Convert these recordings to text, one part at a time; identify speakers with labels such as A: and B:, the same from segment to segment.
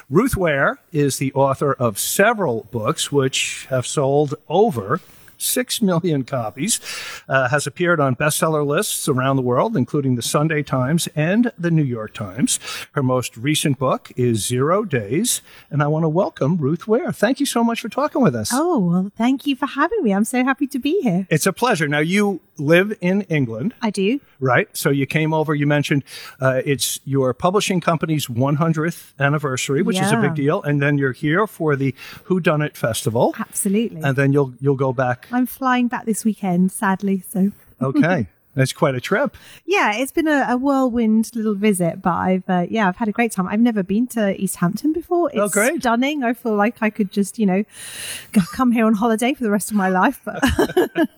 A: Ruth Ware is the author of several books which have sold over 6 million copies, has appeared on bestseller lists around the world, including the Sunday Times and the New York Times. Her most recent book is 0 Days, and I want to welcome Ruth Ware. Thank you so much for talking with us.
B: Oh, well, thank you for having me. I'm so happy to be here.
A: It's a pleasure. Now, you live in England.
B: I do.
A: Right. So you came over, you mentioned it's your publishing company's 100th anniversary, which is a big deal. And then you're here for the Whodunit Festival.
B: Absolutely.
A: And then you'll go back.
B: I'm flying back this weekend, sadly. So
A: okay. That's quite a trip.
B: Yeah, it's been a whirlwind little visit, but I've had a great time. I've never been to East Hampton before. It's
A: great.
B: Stunning. I feel like I could just, come here on holiday for the rest of my life. But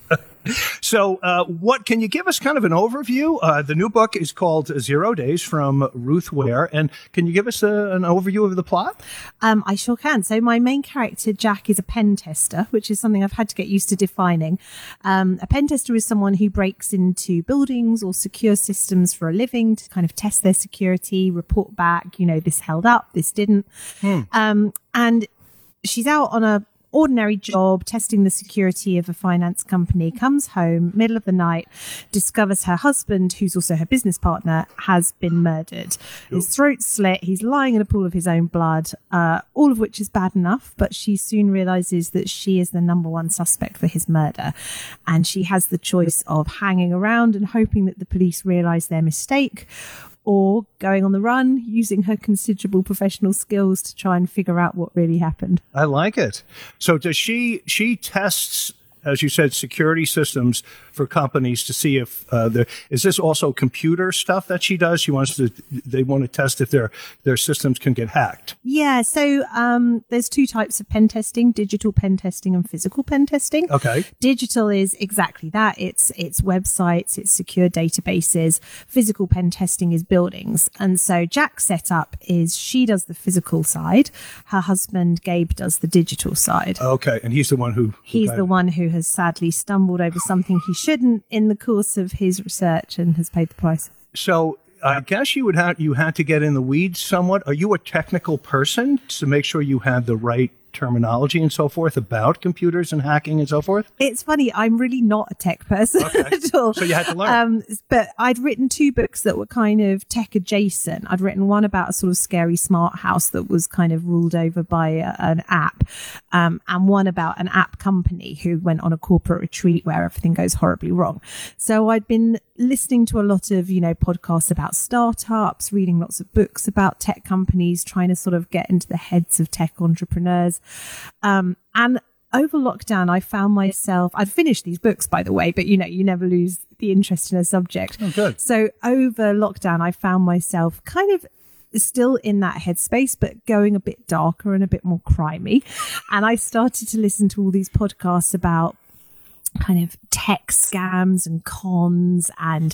A: So what can you give us kind of an overview? The new book is called 0 Days from Ruth Ware. And can you give us an overview of the plot?
B: I sure can. So my main character, Jack, is a pen tester, which is something I've had to get used to defining. A pen tester is someone who breaks into buildings or secure systems for a living to kind of test their security, report back, this held up, this didn't. And she's out on a ordinary job testing the security of a finance company, comes home middle of the night, discovers her husband, who's also her business partner, has been murdered. His throat's slit, he's lying in a pool of his own blood, all of which is bad enough, but she soon realizes that she is the number one suspect for his murder, and she has the choice of hanging around and hoping that the police realize their mistake, or going on the run, using her considerable professional skills to try and figure out what really happened.
A: I like it. So does she tests, as you said, security systems for companies to see if is this also computer stuff that she does? They want to test if their systems can get hacked.
B: Yeah. So there's two types of pen testing: digital pen testing and physical pen testing.
A: Okay.
B: Digital is exactly that. It's websites, it's secure databases. Physical pen testing is buildings. And so Jack's setup is she does the physical side. Her husband, Gabe, does the digital side.
A: Okay. And he's the one who
B: has sadly stumbled over something he shouldn't in the course of his research and has paid the price.
A: So I guess you had to get in the weeds somewhat. Are you a technical person to make sure you had the right terminology and so forth about computers and hacking and so forth?
B: It's funny, I'm really not a tech person at all.
A: So you had to learn.
B: But I'd written two books that were kind of tech adjacent. I'd written one about a sort of scary smart house that was kind of ruled over by an app, and one about an app company who went on a corporate retreat where everything goes horribly wrong. So I'd been listening to a lot of, podcasts about startups, reading lots of books about tech companies, trying to sort of get into the heads of tech entrepreneurs. And over lockdown, I found myself, I'd finished these books, by the way, but you never lose the interest in a subject.
A: Oh, good.
B: So over lockdown, I found myself kind of still in that headspace, but going a bit darker and a bit more crimey. And I started to listen to all these podcasts about kind of tech scams and cons and,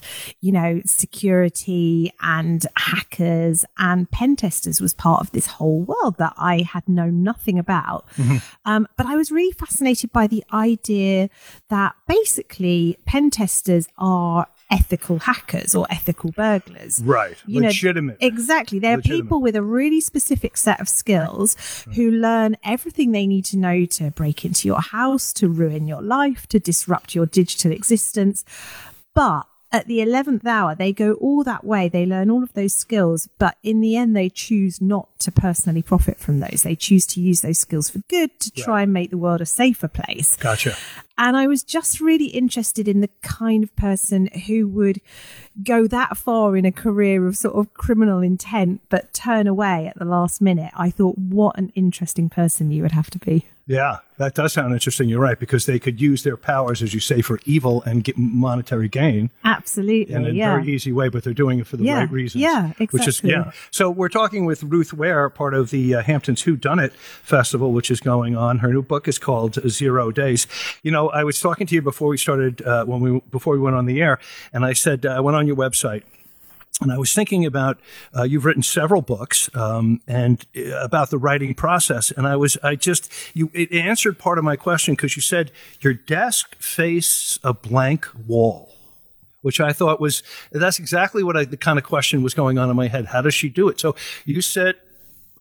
B: security and hackers, and pen testers was part of this whole world that I had known nothing about. Mm-hmm. But I was really fascinated by the idea that basically pen testers are ethical hackers or ethical burglars.
A: Right. Legitimate.
B: Exactly. They're people with a really specific set of skills who learn everything they need to know to break into your house, to ruin your life, to disrupt your digital existence. But at the 11th hour, they go all that way. They learn all of those skills, but in the end, they choose not to personally profit from those. They choose to use those skills for good to try and make the world a safer place.
A: Gotcha.
B: And I was just really interested in the kind of person who would go that far in a career of sort of criminal intent, but turn away at the last minute. I thought, what an interesting person you would have to be.
A: Yeah, that does sound interesting. You're right, because they could use their powers, as you say, for evil and get monetary gain.
B: Absolutely,
A: in a very easy way, but they're doing it for the right reasons.
B: Yeah, exactly.
A: So we're talking with Ruth Ware, part of the Hamptons Whodunit Festival, which is going on. Her new book is called 0 Days. I was talking to you before we started, before we went on the air, and I said I went on your website. And I was thinking about, you've written several books, and about the writing process. And it answered part of my question, because you said your desk faced a blank wall, which I thought that's exactly what the kind of question was going on in my head. How does she do it? So you sit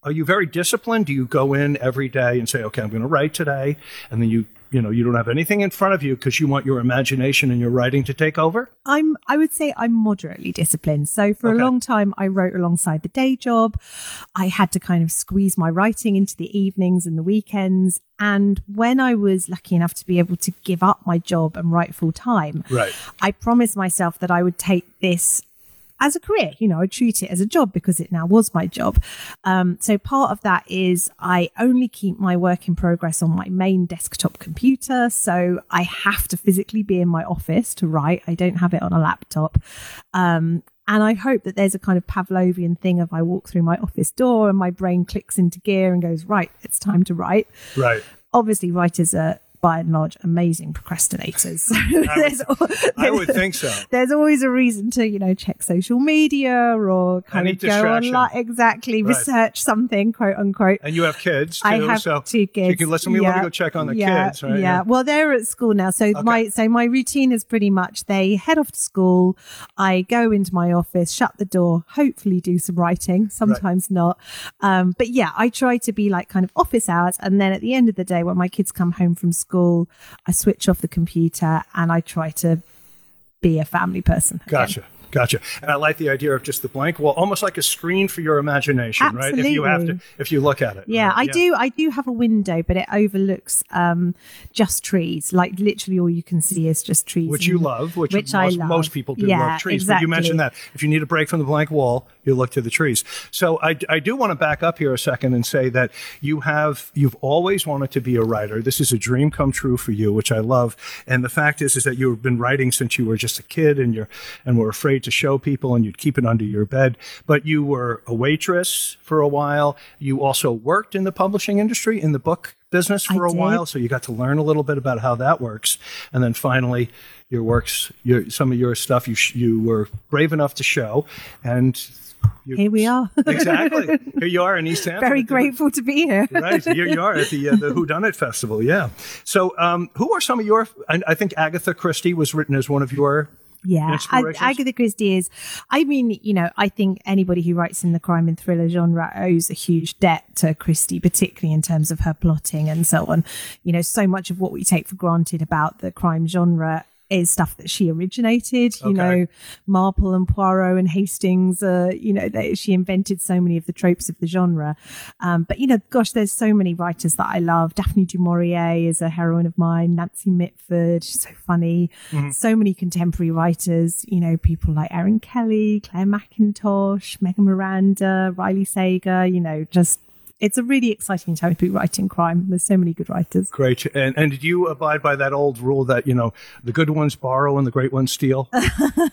A: are you very disciplined? Do you go in every day and say, okay, I'm going to write today, and then you don't have anything in front of you because you want your imagination and your writing to take over?
B: I would say I'm moderately disciplined. So for a long time, I wrote alongside the day job. I had to kind of squeeze my writing into the evenings and the weekends. And when I was lucky enough to be able to give up my job and write full time, I promised myself that I would take this as a career. I treat it as a job because it now was my job. So part of that is I only keep my work in progress on my main desktop computer. So I have to physically be in my office to write. I don't have it on a laptop. And I hope that there's a kind of Pavlovian thing of I walk through my office door and my brain clicks into gear and goes, right, it's time to write.
A: Right.
B: Obviously, writers are by and large amazing procrastinators. So
A: I would think so.
B: There's always a reason to, check social media or kind of go online. Exactly. Right. Research something, quote unquote.
A: And you have kids too.
B: I have 2 kids.
A: You can listen, let me go check on the kids, right?
B: Yeah. Well, they're at school now. So my routine is pretty much they head off to school. I go into my office, shut the door, hopefully do some writing, sometimes not. But yeah, I try to be like kind of office hours. And then at the end of the day, when my kids come home from school, I switch off the computer and I try to be a family person.
A: Gotcha. And I like the idea of just the blank wall, almost like a screen for your imagination,
B: Absolutely.
A: right? If you look at it.
B: Yeah,
A: right?
B: I do have a window, but it overlooks just trees. Like literally all you can see is just trees.
A: Which you love, which I love. Most people do love trees.
B: Exactly.
A: But you mentioned that. If you need a break from the blank wall, you look to the trees. So I do want to back up here a second and say that you've always wanted to be a writer. This is a dream come true for you, which I love. And the fact is that you've been writing since you were just a kid and were afraid to show people and you'd keep it under your bed. But you were a waitress for a while. You also worked in the publishing industry, in the book business for a while. So you got to learn a little bit about how that works. And then finally, your works, some of your stuff you were brave enough to show. And
B: here we are.
A: Exactly. Here you are in East Hampton.
B: Very grateful to be here.
A: Right. Here you are at the Whodunit Festival. Yeah. So who are some of your, I think Agatha Christie was written as one of your
B: Agatha Christie is, I think anybody who writes in the crime and thriller genre owes a huge debt to Christie, particularly in terms of her plotting and so on. So much of what we take for granted about the crime genre is stuff that she originated, Marple and Poirot and Hastings, she invented so many of the tropes of the genre. But, there's so many writers that I love. Daphne du Maurier is a heroine of mine. Nancy Mitford, she's so funny. Mm-hmm. So many contemporary writers, people like Erin Kelly, Claire McIntosh, Megan Miranda, Riley Sager, it's a really exciting time to be writing crime. There's so many good writers.
A: Great. And did you abide by that old rule that, the good ones borrow and the great ones steal?
B: I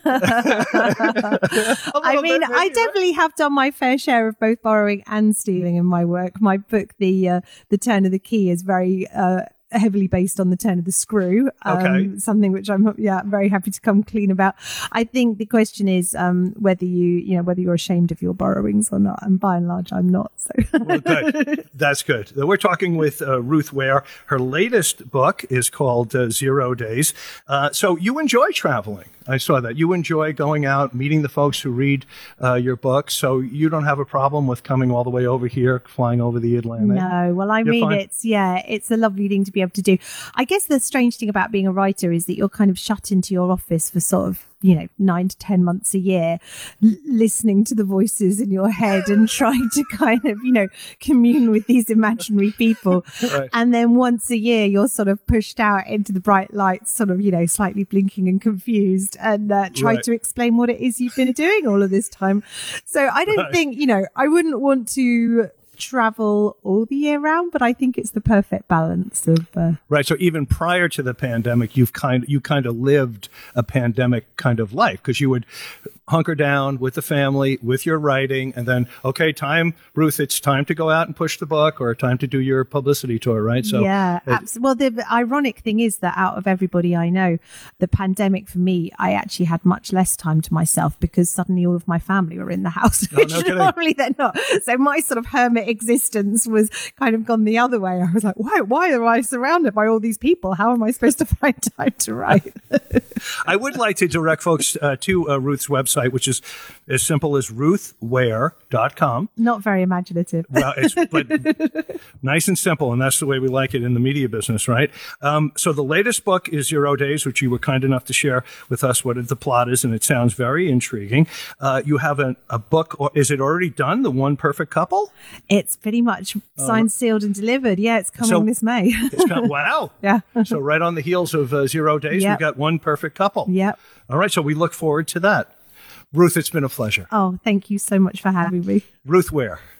B: definitely have done my fair share of both borrowing and stealing in my work. My book, The Turn of the Key, is very heavily based on The Turn of the Screw, something which I'm very happy to come clean about. I think the question is whether you're ashamed of your borrowings or not, and by and large I'm not. So
A: well, good. That's good. We're talking with Ruth Ware. Her latest book is called 0 Days. So you enjoy traveling. I saw that. You enjoy going out, meeting the folks who read your book. So you don't have a problem with coming all the way over here, flying over the Atlantic?
B: No. Well, it's a lovely thing to be able to do. I guess the strange thing about being a writer is that you're kind of shut into your office for sort of 9 to 10 months a year, listening to the voices in your head and trying to kind of, commune with these imaginary people. Right. And then once a year, you're sort of pushed out into the bright lights, sort of, slightly blinking and confused, and try to explain what it is you've been doing all of this time. So I don't think, I wouldn't want to travel all the year round, but I think it's the perfect balance of
A: right. So even prior to the pandemic, you kind of lived a pandemic kind of life, because you would hunker down with the family, with your writing, and then, okay, Ruth, it's time to go out and push the book, or time to do your publicity tour, right? So
B: absolutely. Well, the ironic thing is that out of everybody I know, the pandemic for me, I actually had much less time to myself, because suddenly all of my family were in the house, which normally they're not. So my sort of hermit existence was kind of gone the other way. I was like, why am I surrounded by all these people? How am I supposed to find time to write?
A: I would like to direct folks to Ruth's website, which is as simple as ruthware.com.
B: Not very imaginative.
A: Well, but nice and simple, and that's the way we like it in the media business, right? So the latest book is 0 Days, which you were kind enough to share with us what the plot is, and it sounds very intriguing. You have a book, or is it already done, The One Perfect Couple?
B: It's pretty much signed, sealed, and delivered. Yeah, it's coming this May.
A: Wow.
B: Yeah.
A: So right on the heels of 0 Days,
B: Yep.
A: we got One Perfect Couple.
B: Yep.
A: All right, so we look forward to that. Ruth, it's been a pleasure.
B: Oh, thank you so much for having me.
A: Ruth Ware.